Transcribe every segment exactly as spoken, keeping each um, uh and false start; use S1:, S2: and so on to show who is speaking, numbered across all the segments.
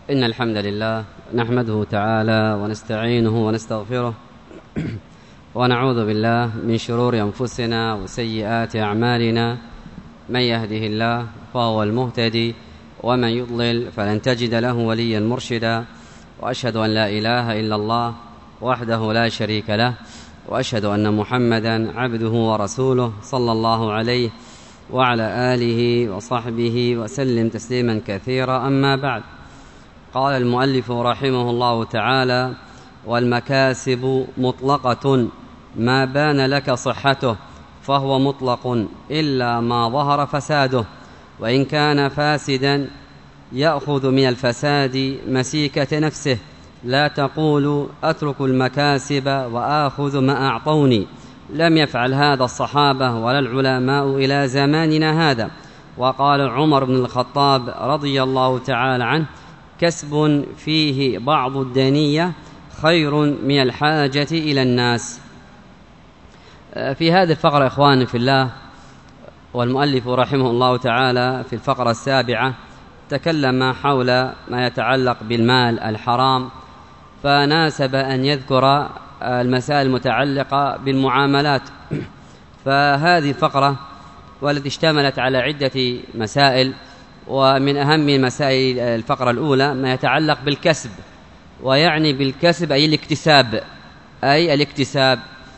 S1: إن الحمد لله نحمده تعالى ونستعينه ونستغفره ونعوذ بالله من شرور أنفسنا وسيئات أعمالنا. من يهده الله فهو المهتدي ومن يضلل فلن تجد له وليا مرشدا. وأشهد أن لا إله إلا الله وحده لا شريك له، وأشهد أن محمدا عبده ورسوله صلى الله عليه وعلى آله وصحبه وسلم تسليما كثيرا. أما بعد، قال المؤلف رحمه الله تعالى: والمكاسب مطلقة ما بان لك صحته فهو مطلق إلا ما ظهر فساده، وإن كان فاسدا يأخذ من الفساد مسيكة نفسه. لا تقول أترك المكاسب وآخذ ما أعطوني، لم يفعل هذا الصحابة ولا العلماء إلى زماننا هذا. وقال عمر بن الخطاب رضي الله تعالى عنه: كسب فيه بعض الدنية خير من الحاجة إلى الناس. في هذه الفقرة إخواني في الله، والمؤلف رحمه الله تعالى في الفقرة السابعة تكلم حول ما يتعلق بالمال الحرام، فناسب أن يذكر المسائل المتعلقة بالمعاملات. فهذه الفقرة والتي اشتملت على عدة مسائل، ومن أهم مسائل الفقرة الأولى ما يتعلق بالكسب، ويعني بالكسب أي الاكتساب، أي الاكتساب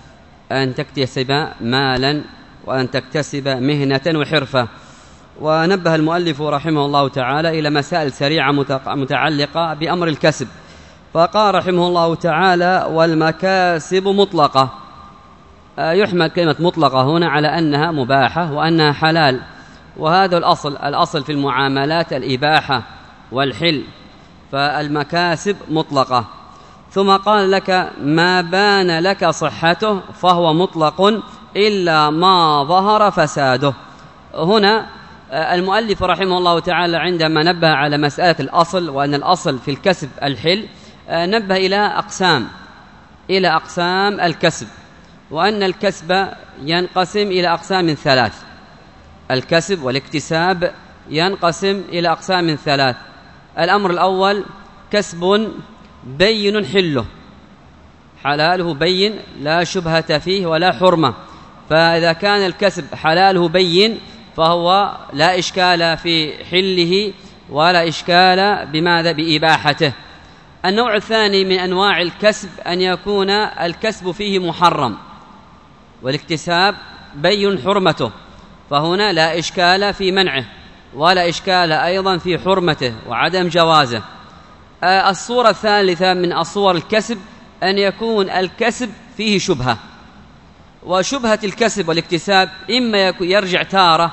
S1: أن تكتسب مالا وأن تكتسب مهنة وحرفة. ونبه المؤلف رحمه الله تعالى إلى مسائل سريعة متعلقة بأمر الكسب، فقال رحمه الله تعالى: والمكاسب مطلقة. يحمل كلمة مطلقة هنا على أنها مباحة وأنها حلال، وهذا الأصل الأصل في المعاملات الإباحة والحل، فالمكاسب مطلقة. ثم قال لك: ما بان لك صحته فهو مطلق إلا ما ظهر فساده. هنا المؤلف رحمه الله تعالى عندما نبه على مسألة الأصل وأن الأصل في الكسب الحل، نبه إلى أقسام إلى أقسام الكسب، وأن الكسب ينقسم إلى أقسام ثلاث. الكسب والاكتساب ينقسم إلى أقسام ثلاث. الأمر الأول كسب بين حله، حلاله بين لا شبهة فيه ولا حرمة. فإذا كان الكسب حلاله بين فهو لا إشكال في حله ولا إشكال بماذا بإباحته. النوع الثاني من أنواع الكسب أن يكون الكسب فيه محرم، والاكتساب بين حرمته، فهنا لا إشكال في منعه ولا إشكال أيضا في حرمته وعدم جوازه. الصورة الثالثة من الصور الكسب أن يكون الكسب فيه شبهة، وشبهة الكسب والاكتساب إما يرجع تارة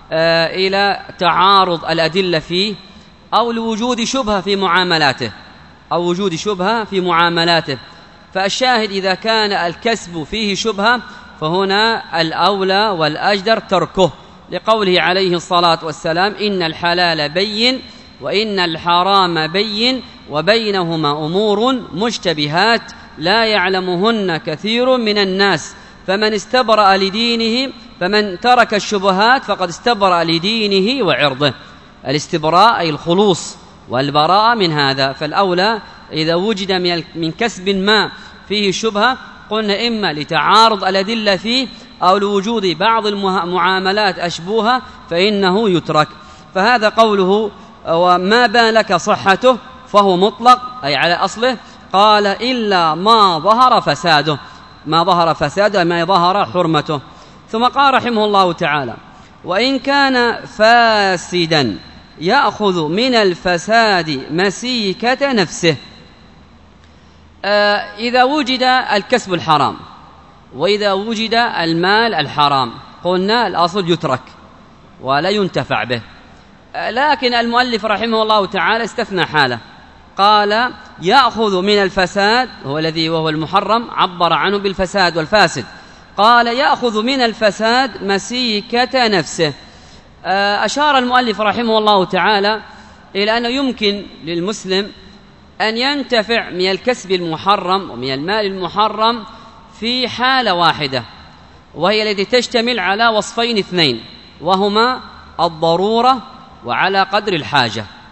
S1: إلى تعارض الأدلة فيه، أو لوجود شبهة في معاملاته أو وجود شبهة في معاملاته. فالشاهد إذا كان الكسب فيه شبهة فهنا الأولى والأجدر تركه، لقوله عليه الصلاة والسلام: إن الحلال بين وإن الحرام بين وبينهما أمور مشتبهات لا يعلمهن كثير من الناس فمن استبرأ لدينه فمن ترك الشبهات فقد استبرأ لدينه وعرضه. الاستبراء أي الخلوص والبراءة من هذا. فالأولى إذا وجد من كسب ما فيه شبهة، قلنا إما لتعارض الأدلة فيه أو لوجود بعض المعاملات أشبوهة فإنه يترك. فهذا قوله: وما بان لك صحته فهو مطلق، أي على أصله. قال: إلا ما ظهر فساده، ما ظهر فساده ما ظهر حرمته. ثم قال رحمه الله تعالى: وإن كان فاسدا يأخذ من الفساد مسيكة نفسه. آه إذا وجد الكسب الحرام وإذا وجد المال الحرام، قلنا الأصل يترك ولا ينتفع به. آه لكن المؤلف رحمه الله تعالى استثنى حاله، قال: يأخذ من الفساد، هو الذي وهو المحرم، عبر عنه بالفساد والفاسد، قال: يأخذ من الفساد مسيكة نفسه. آه أشار المؤلف رحمه الله تعالى إلى أنه يمكن للمسلم أن ينتفع من الكسب المحرم ومن المال المحرم في حالة واحدة، وهي التي تشتمل على وصفين اثنين، وهما الضرورة وعلى قدر الحاجة.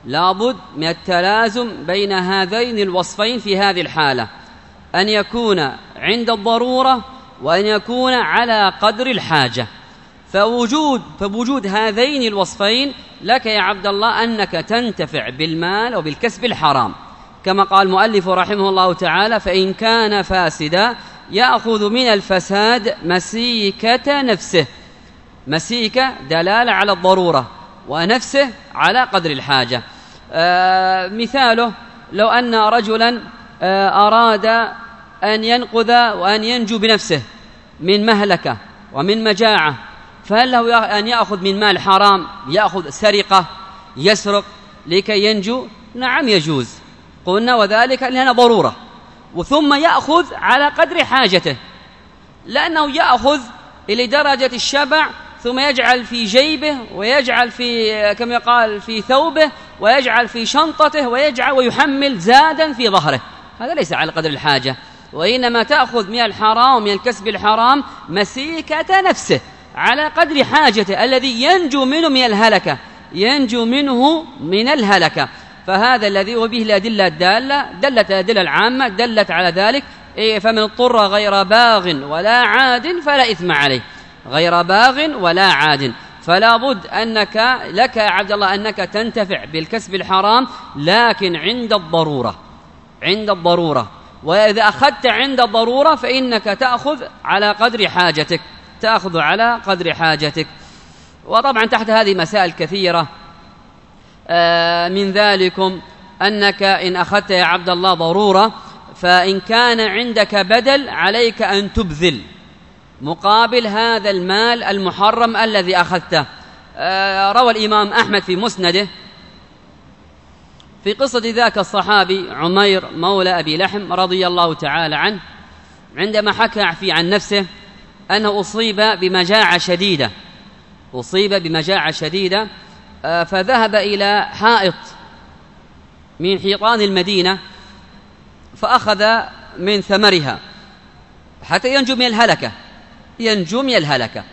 S1: لابد من التلازم بين هذين الوصفين في هذه الحالة، أن يكون عند الضرورة وأن يكون على قدر الحاجة. فوجود فبوجود هذين الوصفين لك يا عبد الله أنك تنتفع بالمال أو بالكسب الحرام، كما قال المؤلف رحمه الله تعالى: فإن كان فاسدا يأخذ من الفساد مسيكة نفسه. مسيكة دلالة على الضرورة، ونفسه على قدر الحاجة. آه مثاله لو أن رجلا آه أراد أن ينقذ وأن ينجو بنفسه من مهلكة ومن مجاعة، فهل له أن يأخذ من مال حرام، يأخذ سرقة، يسرق لكي ينجو؟ نعم يجوز، قلنا وذلك لأنها ضرورة. وثم يأخذ على قدر حاجته، لأنه يأخذ إلى درجة الشبع ثم يجعل في جيبه ويجعل في كما يقال في ثوبه ويجعل في شنطته ويجعل ويحمل زادا في ظهره، هذا ليس على قدر الحاجة. وإنما تأخذ من الحرام ومن الكسب الحرام مسيكة نفسه على قدر حاجته الذي ينجو منه من الهلكة، ينجو منه من الهلكة. فهذا الذي وبه الأدلة الدالة دلت الأدلة العامة دلت على ذلك. فمن اضطر غير باغ ولا عاد فلا إثم عليه، غير باغ ولا عاد. فلا بد أنك لك يا عبد الله أنك تنتفع بالكسب الحرام، لكن عند الضرورة، عند الضرورة. وإذا أخذت عند الضرورة فإنك تأخذ على قدر حاجتك، تأخذ على قدر حاجتك. وطبعا تحت هذه مسائل كثيرة، من ذلكم أنك إن أخذت يا عبد الله ضرورة، فإن كان عندك بدل عليك أن تبذل مقابل هذا المال المحرم الذي أخذته. روى الإمام أحمد في مسنده في قصة ذاك الصحابي عمير مولى أبي لحم رضي الله تعالى عنه، عندما حكى في عن نفسه أنه أصيب بمجاعة شديدة، أصيب بمجاعة شديدة فذهب إلى حائط من حيطان المدينة فأخذ من ثمرها حتى ينجو من الهلكة، ينجو من الهلكة.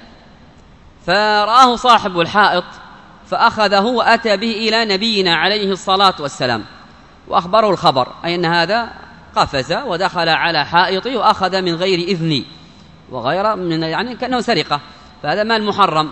S1: فرآه صاحب الحائط فأخذه وأتى به إلى نبينا عليه الصلاة والسلام وأخبره الخبر، أي أن هذا قفز ودخل على حائطي وأخذ من غير إذني وغير من يعني كأنه سرقة، فهذا مال محرم.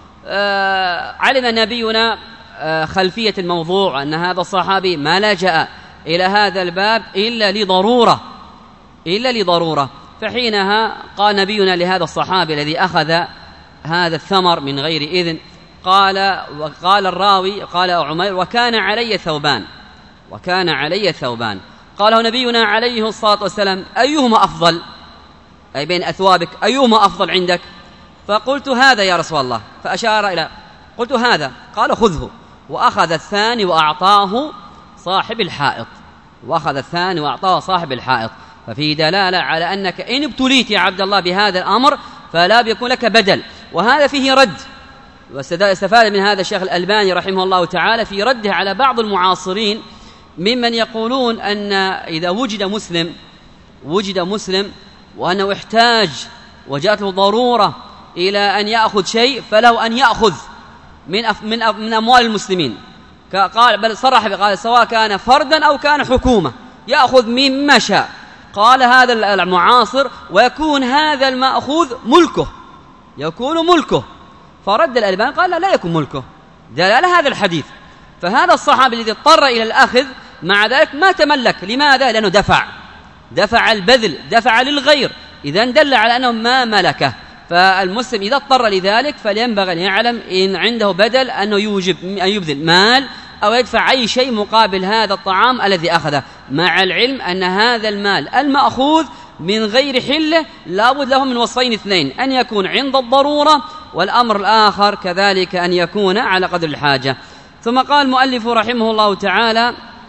S1: آه علم نبينا آه خلفية الموضوع، أن هذا الصحابي ما لجأ إلى هذا الباب إلا لضرورة، إلا لضرورة. فحينها قال نبينا لهذا الصحابي الذي أخذ هذا الثمر من غير إذن، قال وقال الراوي قال عمير: وكان علي ثوبان، وكان علي ثوبان. قاله نبينا عليه الصلاة والسلام: أيهما أفضل؟ أي بين أثوابك أيهما أفضل عندك؟ فقلت: هذا يا رسول الله. فأشار إلى قلت: هذا. قال: خذه. وأخذ الثاني وأعطاه صاحب الحائط، وأخذ الثاني وأعطاه صاحب الحائط. ففي دلالة على أنك إن ابتليت يا عبد الله بهذا الأمر فلا بيكون لك بدل، وهذا فيه رد. واستفاد من هذا الشيخ الألباني رحمه الله تعالى في رده على بعض المعاصرين ممن يقولون أن إذا وجد مسلم وجد مسلم وأنه احتاج وجاءت له ضرورة إلى أن يأخذ شيء فله أن يأخذ من أف من, أف من أموال المسلمين، قال بل صرح قال سواء كان فردا أو كان حكومة يأخذ مما شاء. قال هذا المعاصر: ويكون هذا المأخوذ ملكه، يكون ملكه. فرد الألباني قال: لا, لا يكون ملكه، دلالة هذا الحديث. فهذا الصحابي الذي اضطر إلى الأخذ مع ذلك ما تملك. لماذا؟ لأنه دفع دفع البذل، دفع للغير، إذن دل على أنه ما ملكه. فالمسلم إذا اضطر لذلك فلينبغي أن يعلم إن عنده بدل أنه يوجب أن يبذل مال أو يدفع أي شيء مقابل هذا الطعام الذي أخذه، مع العلم أن هذا المال المأخوذ من غير حله لابد له من وصفين اثنين: أن يكون عند الضرورة، والأمر الآخر كذلك أن يكون على قدر الحاجة. ثم قال المؤلف رحمه الله تعالى: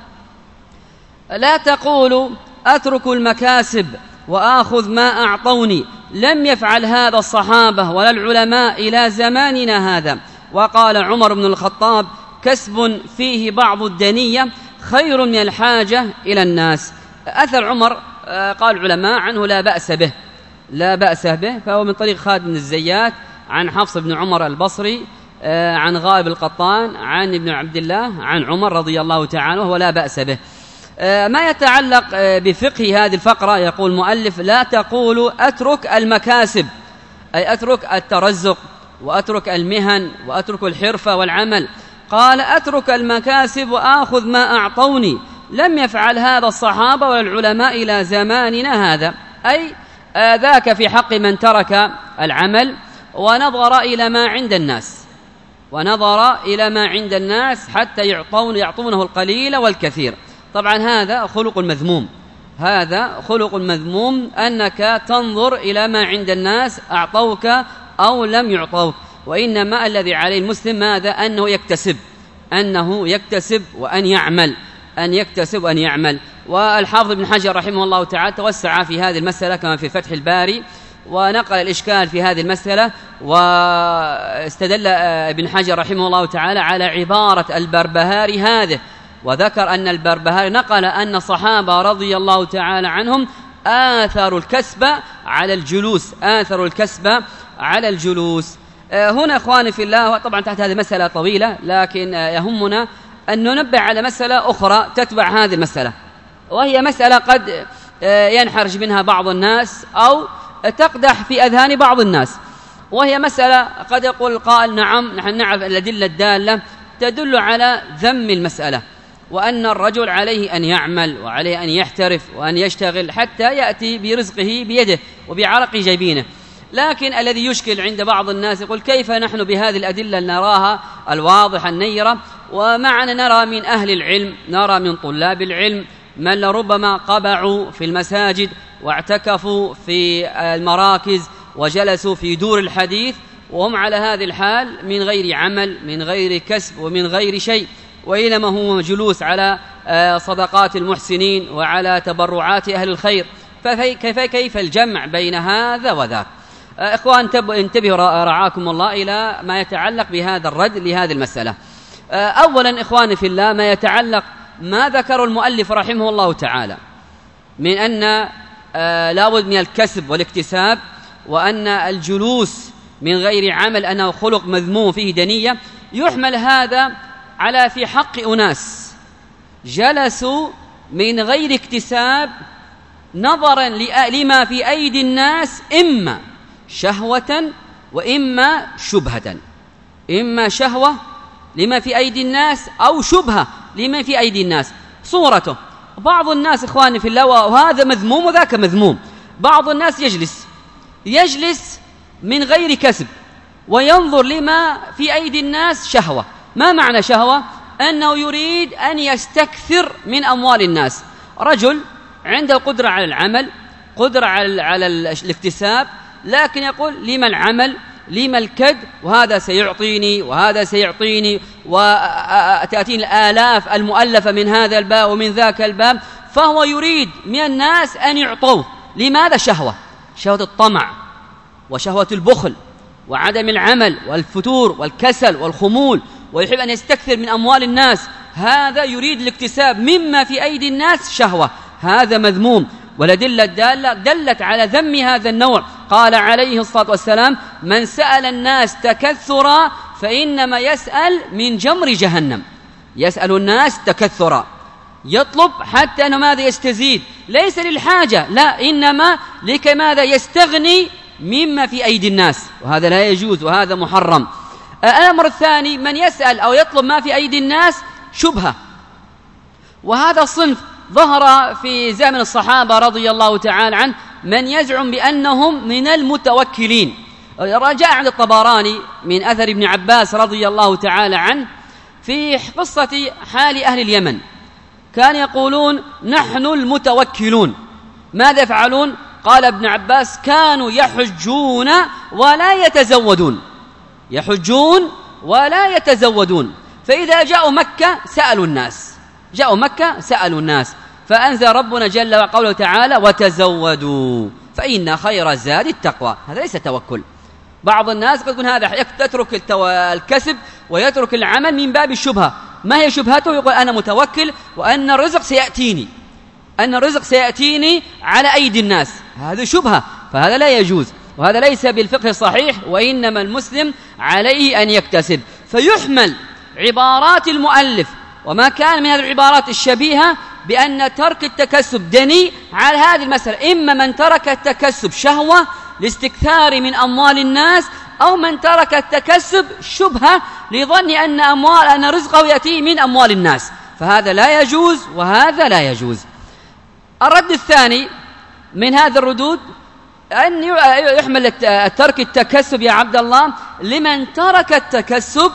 S1: لا تقولوا أترك المكاسب وآخذ ما أعطوني، لم يفعل هذا الصحابة ولا العلماء إلى زماننا هذا. وقال عمر بن الخطاب: كسب فيه بعض الدنية خير من الحاجة إلى الناس. أثر عمر قال العلماء عنه لا بأس به، لا بأس به، فهو من طريق خالد بن الزيات عن حفص بن عمر البصري عن غائب القطان عن ابن عبد الله عن عمر رضي الله تعالى وهو لا بأس به. ما يتعلق بفقه هذه الفقرة يقول المؤلف: لا تقولوا أترك المكاسب، أي أترك الترزق وأترك المهن وأترك الحرفة والعمل. قال: أترك المكاسب وآخذ ما أعطوني. لم يفعل هذا الصحابة ولا العلماء إلى زماننا هذا، أي ذاك في حق من ترك العمل ونظر إلى ما عند الناس ونظر إلى ما عند الناس حتى يعطون يعطونه القليل والكثير. طبعا هذا خلق مذموم، هذا خلق مذموم أنك تنظر إلى ما عند الناس أعطوك أو لم يعطوك، وإنما الذي عليه المسلم ماذا؟ أنه يكتسب أنه يكتسب وأن يعمل أن يكتسب وأن يعمل. والحافظ ابن حجر رحمه الله تعالى توسع في هذه المسألة كما في فتح الباري، ونقل الإشكال في هذه المسألة، واستدل ابن حجر رحمه الله تعالى على عبارة البربهاري هذه، وذكر أن البربهاري نقل أن الصحابة رضي الله تعالى عنهم آثروا الكسب على الجلوس آثروا الكسب على الجلوس. هنا إخواني في الله، طبعا تحت هذه مسألة طويلة، لكن يهمنا أن ننبه على مسألة أخرى تتبع هذه المسألة، وهي مسألة قد ينحرج منها بعض الناس أو تقدح في أذهان بعض الناس، وهي مسألة قد يقول القائل: نعم نحن نعرف الأدلة الدالة تدل على ذم المسألة، وأن الرجل عليه أن يعمل وعليه أن يحترف وأن يشتغل حتى يأتي برزقه بيده وبعرق جبينه. لكن الذي يشكل عند بعض الناس يقول: كيف نحن بهذه الأدلة نراها الواضحة النيرة، ومعنا نرى من أهل العلم، نرى من طلاب العلم من لربما قبعوا في المساجد واعتكفوا في المراكز وجلسوا في دور الحديث وهم على هذه الحال من غير عمل، من غير كسب ومن غير شيء، وإنما هو جلوس على صدقات المحسنين وعلى تبرعات أهل الخير. فكيف كيف الجمع بين هذا وذاك؟ إخوان انتبهوا رعاكم الله إلى ما يتعلق بهذا الرد لهذه المسألة. أولا إخواني في الله، ما يتعلق ما ذكر المؤلف رحمه الله تعالى من أن لا بد من الكسب والاكتساب، وأن الجلوس من غير عمل أنه خلق مذموم فيه دنية، يحمل هذا على في حق أناس جلسوا من غير اكتساب نظرا لما في أيدي الناس، إما شهوة وإما شبهة، إما شهوة لما في أيدي الناس أو شبهة لما في أيدي الناس. صورته بعض الناس إخواني في الله، وهذا مذموم وذاك مذموم، بعض الناس يجلس يجلس من غير كسب وينظر لما في أيدي الناس شهوة. ما معنى شهوة؟ أنه يريد أن يستكثر من أموال الناس. رجل عنده قدرة على العمل، قدرة على على الاكتساب، لكن يقول: لما العمل؟ لما الكد؟ وهذا سيعطيني وهذا سيعطيني، وتأتيني الآلاف المؤلفة من هذا الباب ومن ذاك الباب، فهو يريد من الناس أن يعطوه. لماذا؟ شهوة شهوة الطمع وشهوة البخل وعدم العمل والفتور والكسل والخمول، ويحب أن يستكثر من أموال الناس. هذا يريد الاكتساب مما في أيدي الناس شهوة، هذا مذموم. والأدلة الدالة دلت على ذم هذا النوع. قال عليه الصلاة والسلام: من سأل الناس تكثرا فإنما يسأل من جمر جهنم. يسأل الناس تكثرا، يطلب حتى أنه ماذا؟ يستزيد، ليس للحاجة، لا، إنما لكي ماذا؟ يستغني مما في أيدي الناس، وهذا لا يجوز وهذا محرم. الأمر الثاني: من يسأل أو يطلب ما في أيدي الناس شبهة، وهذا الصنف ظهر في زمن الصحابة رضي الله تعالى عنه، من يزعم بأنهم من المتوكلين. جاء عند الطبراني من أثر ابن عباس رضي الله تعالى عنه في قصة حال أهل اليمن، كان يقولون: نحن المتوكلون. ماذا يفعلون؟ قال ابن عباس: كانوا يحجون ولا يتزودون، يحجون ولا يتزودون، فإذا جاءوا مكة سألوا الناس، جاءوا مكة سألوا الناس، فأنزل ربنا جل وقوله تعالى: وتزودوا فإن خير الزاد التقوى. هذا ليس توكل. بعض الناس قد يكون هذا يترك الكسب ويترك العمل من باب الشبهة. ما هي شبهته؟ يقول: أنا متوكل وأن الرزق سيأتيني، أن الرزق سيأتيني على أيدي الناس، هذه شبهة، فهذا لا يجوز. وهذا ليس بالفقه الصحيح، وإنما المسلم عليه أن يكتسب. فيحمل عبارات المؤلف وما كان من هذه العبارات الشبيهة بأن ترك التكسب دني على هذه المسألة، إما من ترك التكسب شهوة لاستكثار من أموال الناس، أو من ترك التكسب شبهة لظن أن أموال أن رزقه يأتي من أموال الناس، فهذا لا يجوز وهذا لا يجوز. الرد الثاني من هذا الردود أن يحمل ترك التكسب يا عبد الله لمن ترك التكسب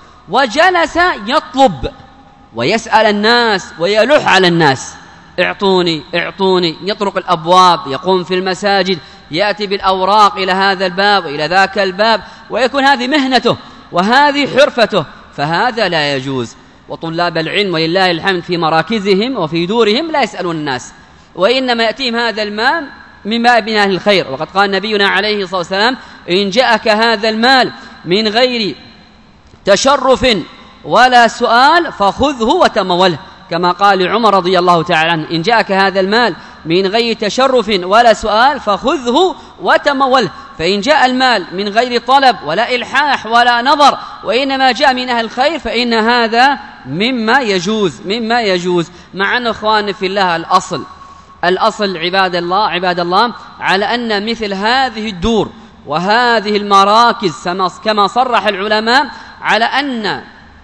S1: وجلس يطلب ويسأل الناس ويلح على الناس، اعطوني اعطوني، يطرق الأبواب، يقوم في المساجد، يأتي بالأوراق إلى هذا الباب وإلى ذاك الباب، ويكون هذه مهنته وهذه حرفته، فهذا لا يجوز. وطلاب العلم ولله الحمد في مراكزهم وفي دورهم لا يسألون الناس، وإنما يأتيهم هذا المال من باب أهل الخير. وقد قال نبينا عليه الصلاة والسلام: إن جاءك هذا المال من غير تشرف ولا سؤال فخذه وتموله، كما قال لعمر رضي الله تعالى عنه: إن جاءك هذا المال من غير تشرف ولا سؤال فخذه وتموله. فإن جاء المال من غير طلب ولا إلحاح ولا نظر، وإنما جاء من أهل الخير، فإن هذا مما يجوز مما يجوز مع أن إخواني في الله الأصل الأصل عباد الله عباد الله على أن مثل هذه الدور وهذه المراكز كما صرح العلماء على أن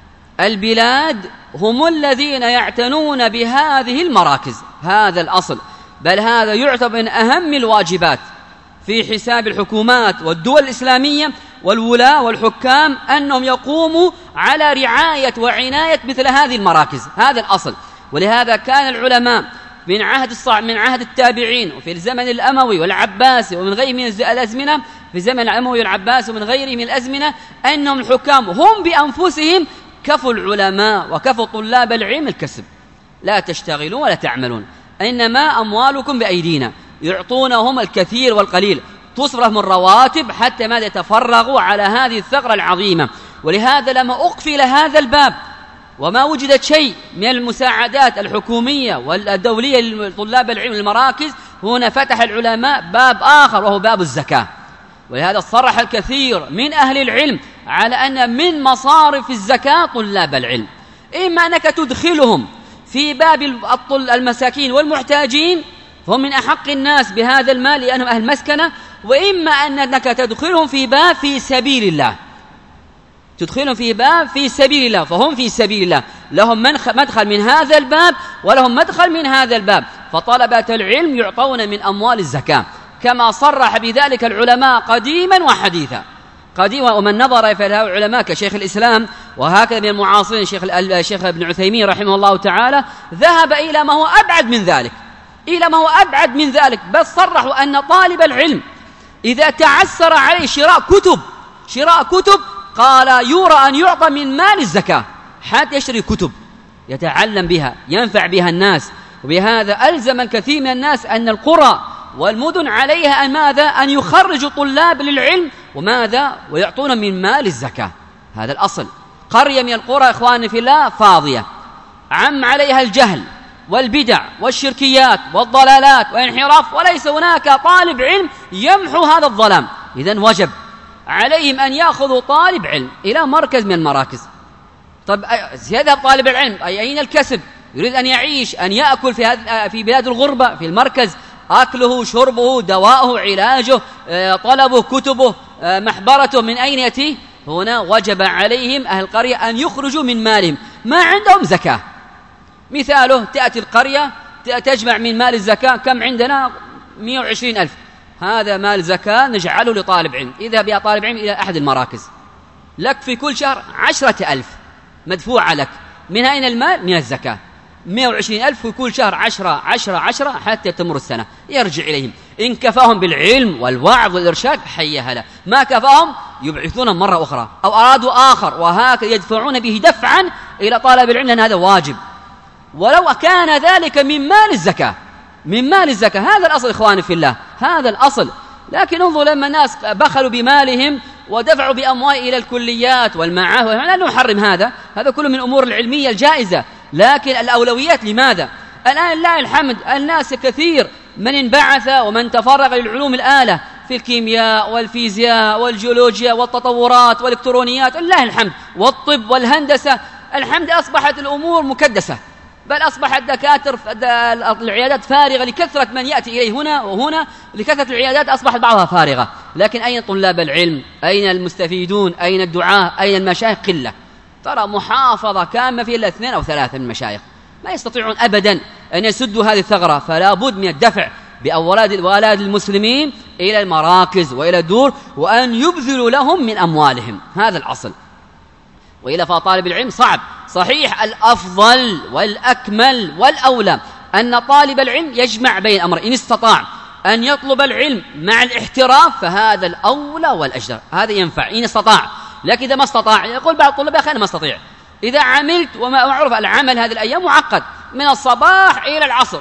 S1: البلاد هم الذين يعتنون بهذه المراكز، هذا الأصل، بل هذا يعتبر من أهم الواجبات في حساب الحكومات والدول الإسلامية والولاة والحكام أنهم يقوموا على رعاية وعناية مثل هذه المراكز، هذا الأصل. ولهذا كان العلماء من عهد الصع... من عهد التابعين وفي الزمن الأموي والعباسي ومن غيره من الأزمنة، في الزمن الأموي والعباسي ومن غيره من الأزمنة، أنهم الحكام هم بأنفسهم كفوا العلماء وكفوا طلاب العلم الكسب، لا تشتغلون ولا تعملون، إنما أموالكم بأيدينا، يعطونهم الكثير والقليل، تصرف من الرواتب حتى ما يتفرغوا على هذه الثغرة العظيمة. ولهذا لما أقفل هذا الباب وما وجدت شيء من المساعدات الحكومية والدولية لطلاب العلم المراكز، هنا فتح العلماء باب آخر وهو باب الزكاة. ولهذا صرح الكثير من أهل العلم على أن من مصارف الزكاة طلاب العلم، إما أنك تدخلهم في باب المساكين والمحتاجين فهم من أحق الناس بهذا المال لأنهم أهل مسكنة، وإما أنك تدخلهم في باب في سبيل الله، تدخلهم في باب في سبيل الله فهم في سبيل الله، لهم مدخل من هذا الباب ولهم مدخل من هذا الباب، فطلبة العلم يعطون من أموال الزكاة كما صرح بذلك العلماء قديما وحديثا. قديما ومن نظر في هؤلاء العلماء كشيخ الإسلام وهكذا من المعاصرين شيخ الشيخ ابن عثيمين رحمه الله تعالى ذهب إلى ما هو أبعد من ذلك إلى ما هو أبعد من ذلك بل صرحوا أن طالب العلم إذا تعسر عليه شراء كتب شراء كتب قال يرى أن يعطى من مال الزكاة حتى يشتري كتب يتعلم بها ينفع بها الناس. وبهذا ألزم الكثير من الناس أن القرى والمدن عليها أن ماذا أن يخرجوا طلاب للعلم وماذا ويعطون من مال الزكاة. هذا الأصل. قرية من القرى إخواني في الله فاضية عم عليها الجهل والبدع والشركيات والضلالات والانحراف وليس هناك طالب علم يمحو هذا الظلام، إذن وجب عليهم أن يأخذوا طالب علم إلى مركز من المراكز. طب يذهب طالب العلم أي أين الكسب؟ يريد أن يعيش أن يأكل في في بلاد الغربة في المركز، أكله شربه دواءه علاجه طلبه كتبه محبرته من أين يأتي؟ هنا وجب عليهم أهل القرية أن يخرجوا من مالهم ما عندهم زكاة. مثاله تأتي القرية تجمع من مال الزكاة كم عندنا؟ مئة وعشرين ألف، هذا مال زكاة نجعله لطالب علم، إذا بيا طالب علم إلى أحد المراكز لك في كل شهر عشرة ألف مدفوع لك. من أين المال؟ من الزكاة. مئة وعشرين ألف في كل شهر عشرة عشرة عشرة حتى تمر السنة يرجع إليهم. إن كفاهم بالعلم والوعظ والإرشاد حي هلا، ما كفاهم يبعثون مرة أخرى أو أرادوا آخر، وهكذا يدفعون به دفعا إلى طالب العلم لأن هذا واجب ولو كان ذلك من مال الزكاة من مال الزكاة. هذا الأصل إخواني في الله، هذا الأصل. لكن انظروا لما الناس بخلوا بمالهم ودفعوا بأموال إلى الكليات والمعاهد، لا نحرم هذا، هذا كله من الأمور العلمية الجائزة، لكن الأولويات لماذا؟ الآن لا الحمد الناس كثير من انبعث ومن تفرغ للعلوم الآلة
S2: في الكيمياء والفيزياء والجيولوجيا والتطورات والإلكترونيات، لله الحمد، والطب والهندسة، الحمد أصبحت الأمور مكدسة، بل أصبح الدكاترة العيادات فارغة لكثرة من يأتي إليه هنا وهنا، لكثرة العيادات أصبحت بعضها فارغة. لكن أين طلاب العلم؟ أين المستفيدون؟ أين الدعاة؟ أين المشايخ؟ قلة. ترى محافظة كاملة فيها إلا اثنين أو ثلاثة من المشايخ، ما يستطيعون أبدا أن يسدوا هذه الثغرة، فلا بد من الدفع بأولاد الولاد المسلمين إلى المراكز وإلى الدور، وأن يبذلوا لهم من أموالهم، هذا الأصل. وإلى فطالب العلم صعب، صحيح الأفضل والأكمل والأولى أن طالب العلم يجمع بين أمر، إن استطاع أن يطلب العلم مع الاحتراف فهذا الأولى والأجدر، هذا ينفع إن استطاع. لكن إذا ما استطاع، يقول بعض الطلاب يا أخي أنا ما استطيع، إذا عملت، وما معروف العمل هذه الأيام معقد، من الصباح إلى العصر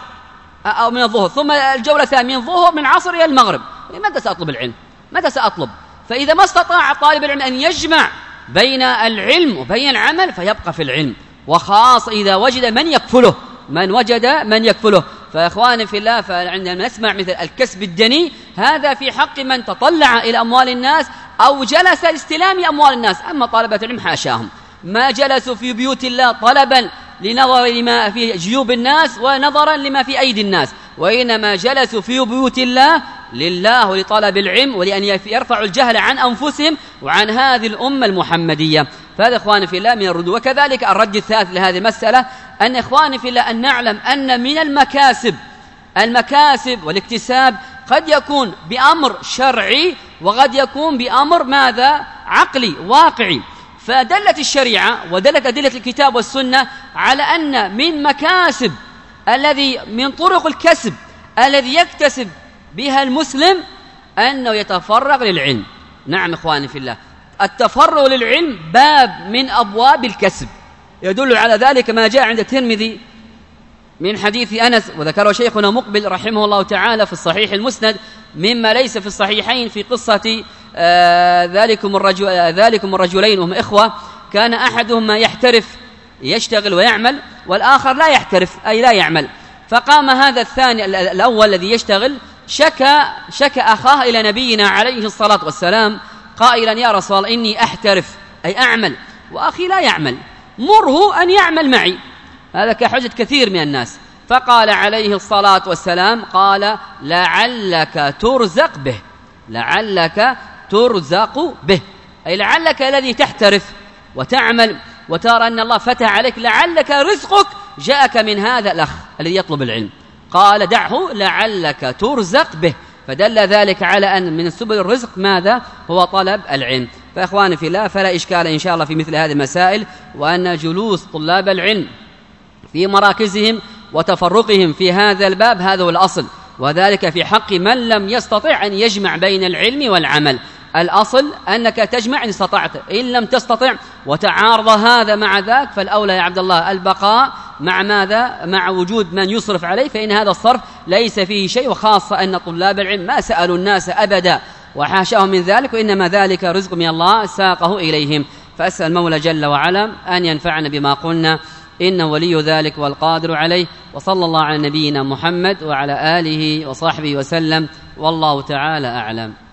S2: أو من الظهر، ثم الجولة الثانية من الظهر من العصر إلى المغرب، متى سأطلب العلم؟ متى سأطلب؟ فإذا ما استطاع طالب العلم أن يجمع بين العلم وبين العمل فيبقى في العلم، وخاصة إذا وجد من يكفله، من وجد من يكفله. فإخواني في الله، فعندما نسمع مثل الكسب الدني، هذا في حق من تطلع إلى أموال الناس أو جلس لاستلام أموال الناس. أما طلبة العلم حاشاهم، ما جلسوا في بيوت الله طلبا لنظر لما في جيوب الناس ونظرا لما في أيدي الناس، وإنما جلسوا في بيوت الله لله ولطلب العلم، ولأن يرفعوا الجهل عن أنفسهم وعن هذه الأمة المحمدية. فهذا إخواني في الله من الرد. وكذلك الرد الثالث لهذه المسألة أن إخواني في الله أن نعلم أن من المكاسب المكاسب والاكتساب قد يكون بأمر شرعي وقد يكون بأمر ماذا؟ عقلي واقعي. فدلت الشريعة ودلت أدلة الكتاب والسنة على أن من مكاسب الذي من طرق الكسب الذي يكتسب بها المسلم أنه يتفرغ للعلم. نعم إخواني في الله، التفرغ للعلم باب من أبواب الكسب. يدل على ذلك ما جاء عند الترمذي من حديث أنس، وذكره شيخنا مقبل رحمه الله تعالى في الصحيح المسند، مما ليس في الصحيحين، في قصة آه ذلكم, الرجل آه ذلكم الرجلين وهم إخوة، كان أحدهما يحترف يشتغل ويعمل، والآخر لا يحترف أي لا يعمل. فقام هذا الثاني الأول الذي يشتغل شكى, شكى أخاه إلى نبينا عليه الصلاة والسلام قائلا يا رسول الله إني أحترف أي أعمل وأخي لا يعمل، مره أن يعمل معي. هذا كحجة كثير من الناس. فقال عليه الصلاة والسلام قال لعلك ترزق به، لعلك ترزق به أي لعلك الذي تحترف وتعمل وترى أن الله فتح عليك، لعلك رزقك جاءك من هذا الأخ الذي يطلب العلم. قال دعه لعلك ترزق به. فدل ذلك على أن من سبل الرزق ماذا؟ هو طلب العلم. فإخواني في الله، فلا إشكال إن شاء الله في مثل هذه المسائل، وأن جلوس طلاب العلم في مراكزهم وتفرقهم في هذا الباب هذا هو الأصل، وذلك في حق من لم يستطع أن يجمع بين العلم والعمل. الأصل أنك تجمع إن استطعت، إن لم تستطع وتعارض هذا مع ذاك فالأولى يا عبد الله البقاء مع ماذا؟ مع وجود من يصرف عليه، فإن هذا الصرف ليس فيه شيء، وخاصة أن طلاب العلم ما سألوا الناس أبدا وحاشاهم من ذلك، وإنما ذلك رزق من الله ساقه إليهم. فأسأل المولى جل وعلا أن ينفعنا بما قلنا، إنه ولي ذلك والقادر عليه. وصلى الله على نبينا محمد وعلى آله وصحبه وسلم، والله تعالى أعلم.